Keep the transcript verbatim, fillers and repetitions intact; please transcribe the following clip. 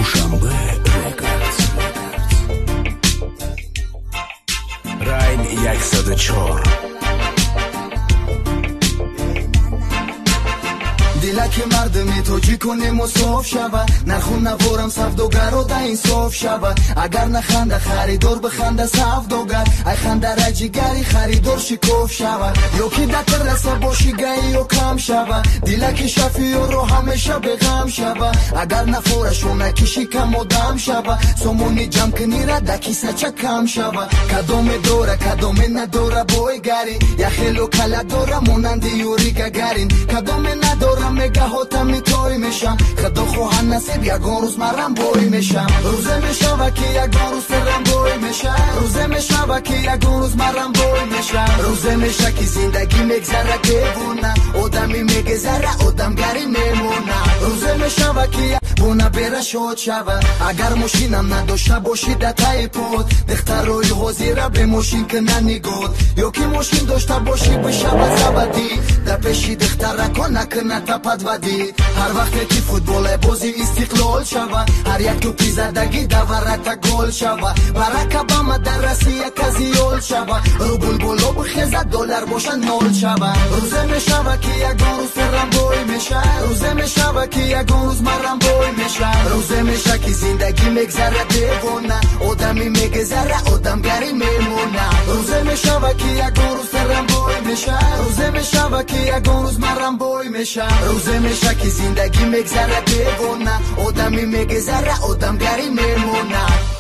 Dushanbe Records. Rain صد و چهار. دلک مردمی توجی کنیم و صاف شود نخون نورم سفدوگر و دا این صاف شود اگر نخنده خریدار بخنده سفدوگر ای خنده را جگری خریدار شکوف شود یا که دکر رسه باشی گئی و کم شود دلک شفی رو همیشه بغم شود اگر نفورشو نکشی کم و دم شود سمونی جمع کنی را دکی سچه کم شود کدوم دوره کدوم ندوره بای گری یخیلو کلا دوره مونندی یوری گگرین کدوم ندوره مگه هاتا می توی میشم خدا خواهن نصیب یکان روز مرم بای میشم روزه میشم که یکان روز سرم بای میشم روزه میشم که یکان روز مرم بای میشم روزه میشه که زندگی میگذره دیوونه آدمی میگذره آدمگری میمونه روزه میشم که بونه بره شد شود اگر ماشینم نداشته باشی دتای پود دختر روی حاضیره به ماشین که ننگود یا که ماشین داشته باشی بشه زبدی در پیشی دختر رکن نکنه تپد ودی هر وقت که فوتبال بازی استقلال شود هر یک توپی زدگی دورت گل شود برکه با مدرسی یک زیول شود رو بلبلو بخیزد دلار باشه نول شود روزه میشود که یکان روز سرم بای میشه روزه میشود که یکان روز مرم بای میشه روزه میشه که زندگی میگذره دیوونه آدمی میگذره آدمگری میمونه روزه میشود که یکان روز سرم بای میشه روزه میشود که یکان روز مرم بای میشه روزه میشه که زندگی میگذره دیوونه آدمی میگذره آدمگری میمونه